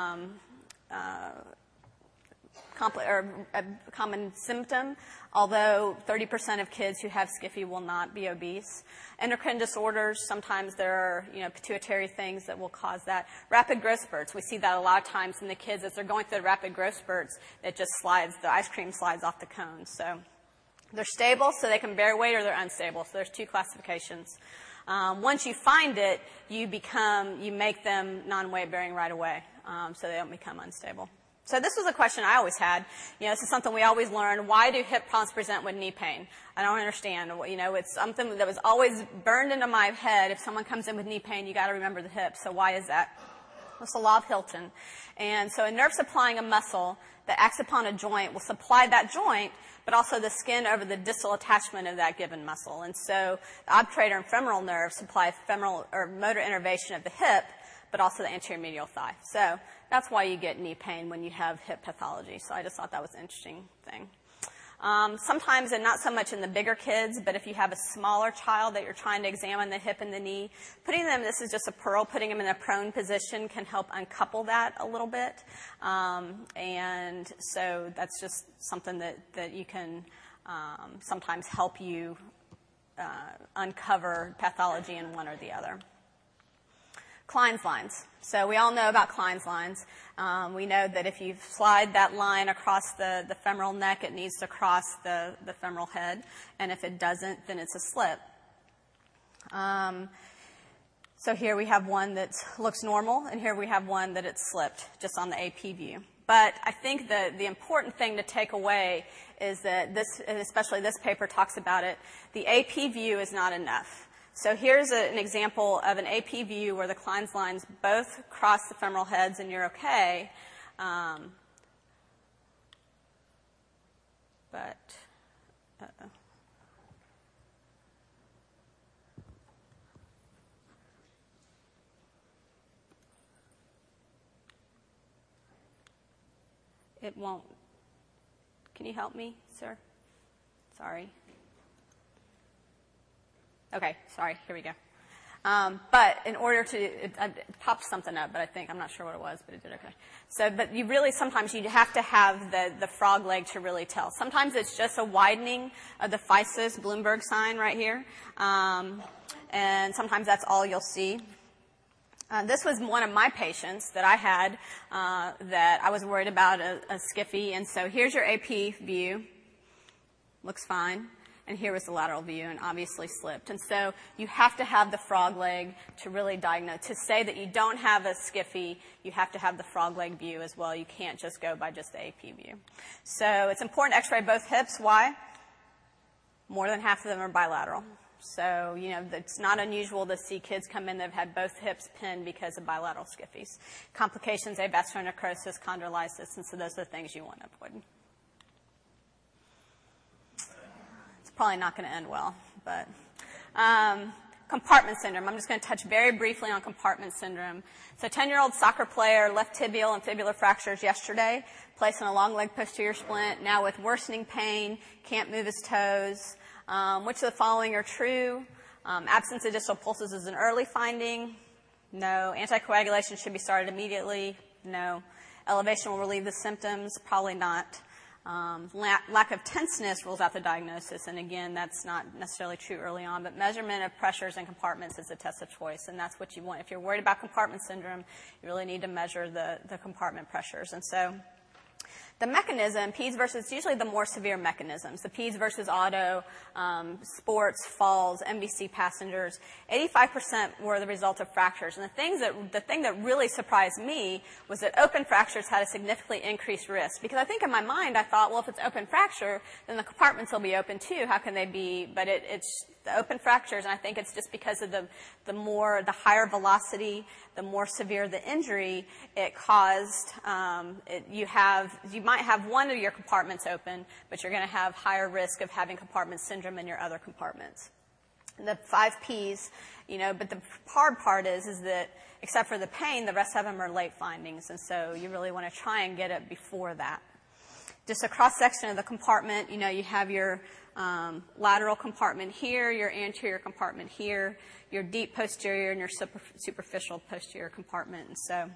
a common symptom, although 30% of kids who have SCFE will not be obese. Endocrine disorders, sometimes there are, pituitary things that will cause that. Rapid growth spurts, we see that a lot of times in the kids as they're going through the rapid growth spurts, it just the ice cream slides off the cone. So they're stable, so they can bear weight, or they're unstable. So there's two classifications. Once you find it, you make them non-weight bearing right away, so they don't become unstable. So this was a question I always had. This is something we always learn. Why do hip problems present with knee pain? I don't understand. It's something that was always burned into my head. If someone comes in with knee pain, you got to remember the hip. So why is that? It's the law of Hilton. And so a nerve supplying a muscle that acts upon a joint will supply that joint, but also the skin over the distal attachment of that given muscle. And so the obturator and femoral nerves supply femoral or motor innervation of the hip, but also the anterior medial thigh. So that's why you get knee pain when you have hip pathology. So I just thought that was an interesting thing. Sometimes, and not so much in the bigger kids, but if you have a smaller child that you're trying to examine the hip and the knee, this is just a pearl, putting them in a prone position can help uncouple that a little bit. And so that's just something that you can sometimes help you uncover pathology in one or the other. Klein's lines. So we all know about Klein's lines. We know that if you slide that line across the femoral neck, it needs to cross the femoral head. And if it doesn't, then it's a slip. So here we have one that looks normal, and here we have one that it's slipped, just on the AP view. But I think that the important thing to take away is that this, and especially this paper talks about it, the AP view is not enough. So here's an example of an AP view where the Klein's lines both cross the femoral heads and you're okay. It won't. Can you help me, sir? Sorry. Okay, sorry, here we go. But in order to, it popped something up, but I'm not sure what it was, but it did okay. So, but sometimes you have to have the frog leg to really tell. Sometimes it's just a widening of the physis Bloomberg sign right here. And sometimes that's all you'll see. This was one of my patients that I had, that I was worried about a SCFE. And so here's your AP view. Looks fine. And here was the lateral view, and obviously slipped. And so you have to have the frog leg to really diagnose. To say that you don't have a SCFE, you have to have the frog leg view as well. You can't just go by just the AP view. So it's important to x-ray both hips. Why? More than half of them are bilateral. So, it's not unusual to see kids come in that have had both hips pinned because of bilateral SCFEs. Complications, avascular necrosis, chondrolysis, and so those are the things you want to avoid. Probably not going to end well, but compartment syndrome. I'm just going to touch very briefly on compartment syndrome. So 10-year-old soccer player, left tibial and fibular fractures yesterday, placed on a long leg posterior splint, now with worsening pain, can't move his toes. Which of the following are true? Absence of distal pulses is an early finding. No. Anticoagulation should be started immediately. No. Elevation will relieve the symptoms. Probably not. Lack of tenseness rules out the diagnosis, and again, that's not necessarily true early on, but measurement of pressures and compartments is a test of choice, and that's what you want. If you're worried about compartment syndrome, you really need to measure the compartment pressures. And so the mechanism, PEDS versus, usually the more severe mechanisms, the PEDS versus auto, sports, falls, MVC passengers, 85% were the result of fractures. And the thing that really surprised me was that open fractures had a significantly increased risk. Because I think in my mind, I thought, well, if it's open fracture, then the compartments will be open too. How can they be? But it's the open fractures, and I think it's just because of the higher velocity, the more severe the injury, it caused, you might have one of your compartments open, but you're going to have higher risk of having compartment syndrome in your other compartments. the 5 Ps, but the hard part is that except for the pain, the rest of them are late findings, and so you really want to try and get it before that. Just a cross-section of the compartment, you have your lateral compartment here, your anterior compartment here, your deep posterior, and your superficial posterior compartment. And so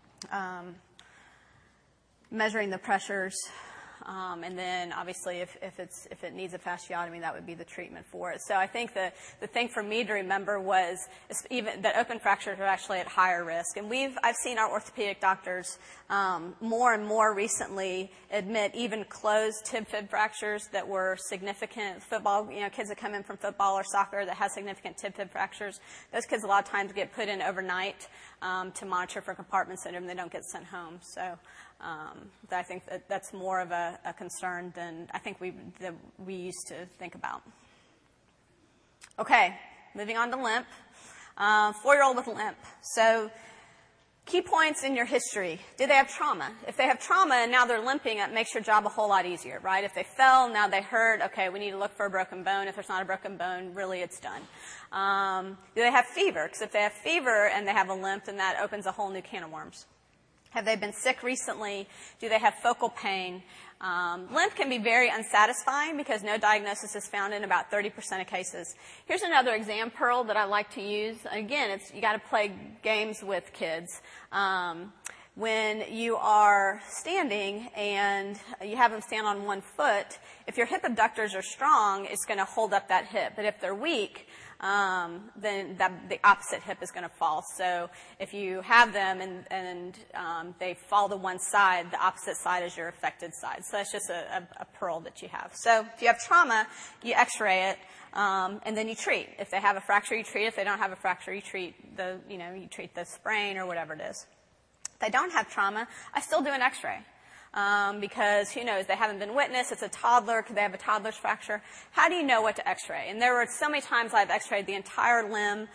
measuring the pressures, and then obviously if it needs a fasciotomy, that would be the treatment for it. So I think the thing for me to remember was even that open fractures are actually at higher risk. And I've seen our orthopedic doctors more and more recently admit even closed tib-fib fractures that were significant. Football, kids that come in from football or soccer that have significant tib-fib fractures, those kids a lot of times get put in overnight to monitor for compartment syndrome. They don't get sent home. So I think that's more of a concern than I think we used to think about. Okay, moving on to limp. 4-year-old with limp. So key points in your history. Did they have trauma? If they have trauma and now they're limping, it makes your job a whole lot easier, right? If they fell, now they hurt, okay, we need to look for a broken bone. If there's not a broken bone, really it's done. Do they have fever? Because if they have fever and they have a limp, then that opens a whole new can of worms. Have they been sick recently? Do they have focal pain? Limp can be very unsatisfying because no diagnosis is found in about 30% of cases. Here's another exam, Pearl, that I like to use. Again, you got to play games with kids. When you are standing and you have them stand on one foot, if your hip abductors are strong, it's going to hold up that hip. But if they're weak, then the opposite hip is going to fall. So if you have them and they fall to one side, the opposite side is your affected side. So that's just a pearl that you have. So if you have trauma, you x-ray it, and then you treat. If they have a fracture, you treat. If they don't have a fracture, you treat you treat the sprain or whatever it is. If they don't have trauma, I still do an x-ray. Because who knows, they haven't been witnessed, it's a toddler, could they have a toddler's fracture? How do you know what to x-ray? And there were so many times I've x-rayed the entire limb,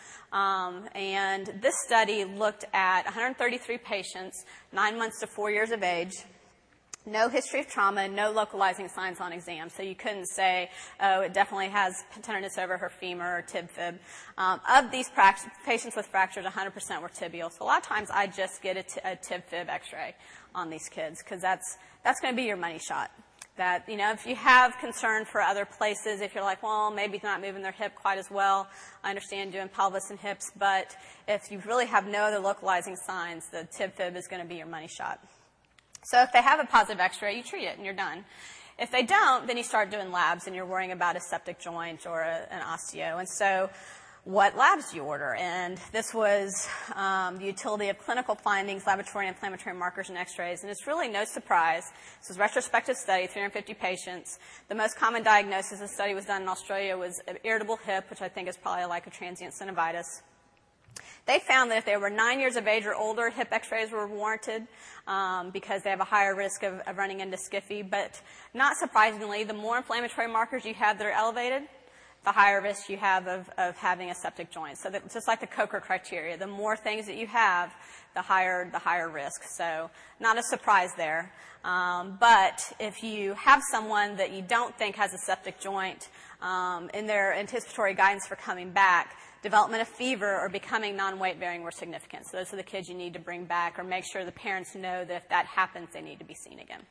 and this study looked at 133 patients, 9 months to 4 years of age, no history of trauma, no localizing signs on exam. So you couldn't say, oh, it definitely has tenderness over her femur or tib-fib. Of these patients with fractures, 100% were tibial. So a lot of times I just get a tib-fib x-ray on these kids because that's going to be your money shot. That, if you have concern for other places, if you're like, well, maybe they're not moving their hip quite as well, I understand doing pelvis and hips, but if you really have no other localizing signs, the tib-fib is going to be your money shot. So if they have a positive x-ray, you treat it and you're done. If they don't, then you start doing labs and you're worrying about a septic joint or an osteo. And so what labs do you order? And this was the utility of clinical findings, laboratory inflammatory markers, and x-rays. And it's really no surprise. This was a retrospective study, 350 patients. The most common diagnosis, the study was done in Australia, was an irritable hip, which I think is probably like a transient synovitis. They found that if they were 9 years of age or older, hip x-rays were warranted because they have a higher risk of running into SCFE. But not surprisingly, the more inflammatory markers you have that are elevated, the higher risk you have of having a septic joint. So that, just like the Coker criteria, the more things that you have, the higher risk. So not a surprise there. But if you have someone that you don't think has a septic joint in their anticipatory guidance for coming back, development of fever or becoming non-weight bearing were significant. So those are the kids you need to bring back or make sure the parents know that if that happens, they need to be seen again.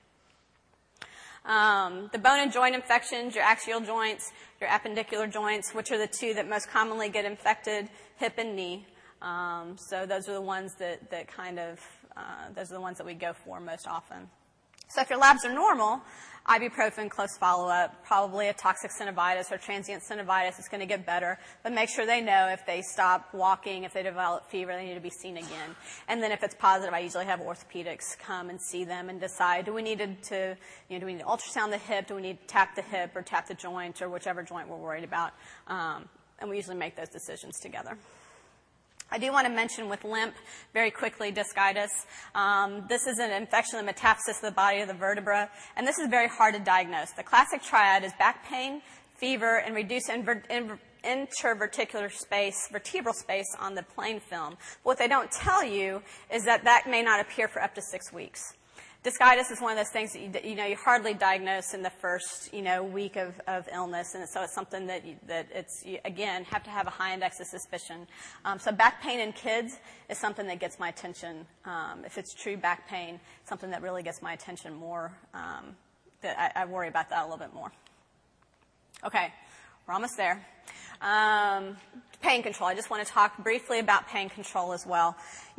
The bone and joint infections, your axial joints, your appendicular joints, which are the two that most commonly get infected, hip and knee. So those are the ones that those are the ones that we go for most often. So if your labs are normal, ibuprofen, close follow-up, probably a toxic synovitis or transient synovitis is going to get better. But make sure they know if they stop walking, if they develop fever, they need to be seen again. And then if it's positive, I usually have orthopedics come and see them and decide, do we need to ultrasound the hip, do we need to tap the hip or tap the joint or whichever joint we're worried about. And we usually make those decisions together. I do want to mention with limp, very quickly, discitis. This is an infection of the metastasis of the body of the vertebra, and this is very hard to diagnose. The classic triad is back pain, fever, and reduced intervertebral space on the plain film. But what they don't tell you is that may not appear for up to 6 weeks. Discitis is one of those things that you hardly diagnose in the first week of illness, and so it's something that you again have to have a high index of suspicion. So back pain in kids is something that gets my attention. If it's true back pain, something that really gets my attention more. That I worry about that a little bit more. Okay, we're almost there. Pain control. I just want to talk briefly about pain control as well.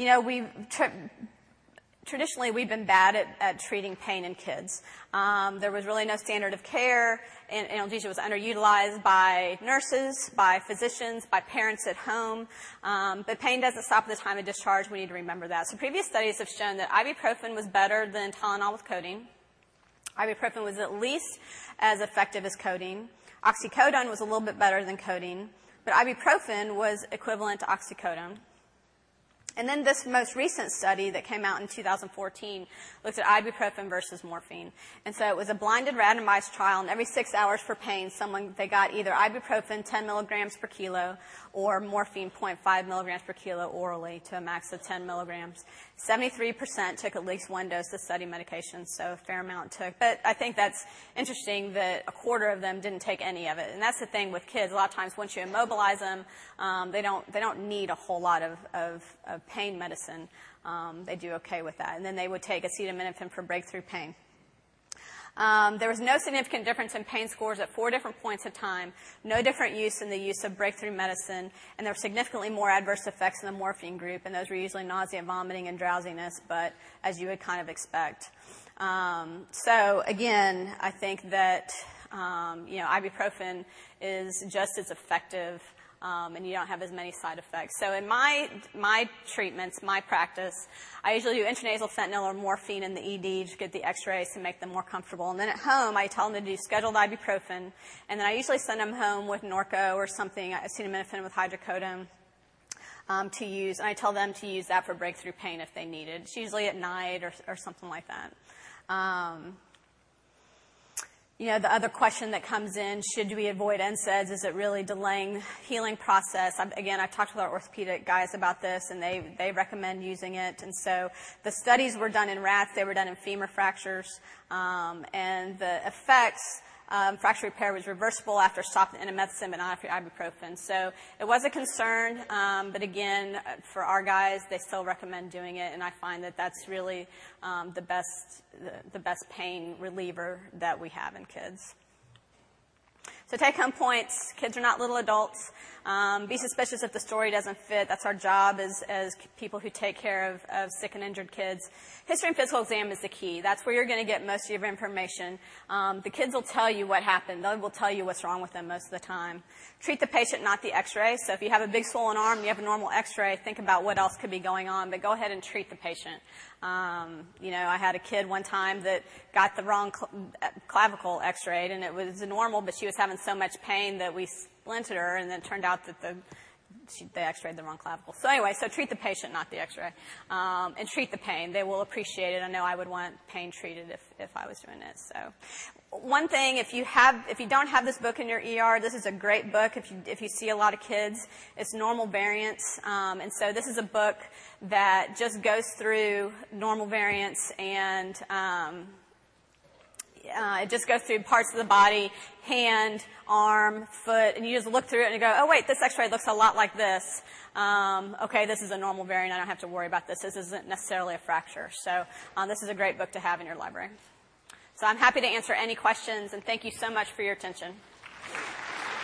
Traditionally, we've been bad at treating pain in kids. There was really no standard of care, and analgesia was underutilized by nurses, by physicians, by parents at home. But pain doesn't stop at the time of discharge. We need to remember that. So previous studies have shown that ibuprofen was better than Tylenol with codeine. Ibuprofen was at least as effective as codeine. Oxycodone was a little bit better than codeine, but ibuprofen was equivalent to oxycodone. And then this most recent study that came out in 2014 looked at ibuprofen versus morphine. And so it was a blinded randomized trial, and every 6 hours for pain, they got either ibuprofen 10 milligrams per kilo or morphine 0.5 milligrams per kilo orally to a max of 10 milligrams. 73% took at least one dose of study medication, so a fair amount took. But I think that's interesting that a quarter of them didn't take any of it. And that's the thing with kids. A lot of times once you immobilize them, they don't need a whole lot of pain medicine. They do okay with that. And then they would take acetaminophen for breakthrough pain. There was no significant difference in pain scores at 4 different points of time, no different use in the use of breakthrough medicine, and there were significantly more adverse effects in the morphine group, and those were usually nausea, vomiting, and drowsiness, but as you would kind of expect. So again, I think that ibuprofen is just as effective, and you don't have as many side effects. So in my treatments, my practice, I usually do intranasal fentanyl or morphine in the ED to get the x-rays to make them more comfortable. And then at home, I tell them to do scheduled ibuprofen, and then I usually send them home with Norco or something, acetaminophen with hydrocodone to use. And I tell them to use that for breakthrough pain if they need it. It's usually at night or something like that. The other question that comes in, should we avoid NSAIDs? Is it really delaying the healing process? I've talked with our orthopedic guys about this, and they recommend using it. And so the studies were done in rats. They were done in femur fractures. And the effects, fracture repair was reversible after stopping endomethacin, but not after ibuprofen. So it was a concern, but again, for our guys, they still recommend doing it, and I find that that's really the best pain reliever that we have in kids. So take-home points. Kids are not little adults. Be suspicious if the story doesn't fit. That's our job as people who take care of sick and injured kids. History and physical exam is the key. That's where you're going to get most of your information. The kids will tell you what happened. They will tell you what's wrong with them most of the time. Treat the patient, not the x-ray. So if you have a big swollen arm and you have a normal x-ray, think about what else could be going on, but go ahead and treat the patient. I had a kid one time that got the wrong clavicle x-rayed, and it was normal, but she was having so much pain that we splinted her, and then it turned out that they x-rayed the wrong clavicle. So anyway, so treat the patient, not the x-ray, and treat the pain. They will appreciate it. I know I would want pain treated if I was doing it. So one thing, if you don't have this book in your ER, this is a great book if you see a lot of kids. It's normal variants, and so this is a book that just goes through normal variants, and it just goes through parts of the body, hand, arm, foot, and you just look through it and you go, oh wait, this x-ray looks a lot like this. Okay, this is a normal variant. I don't have to worry about this. This isn't necessarily a fracture. So this is a great book to have in your library. So I'm happy to answer any questions, and thank you so much for your attention.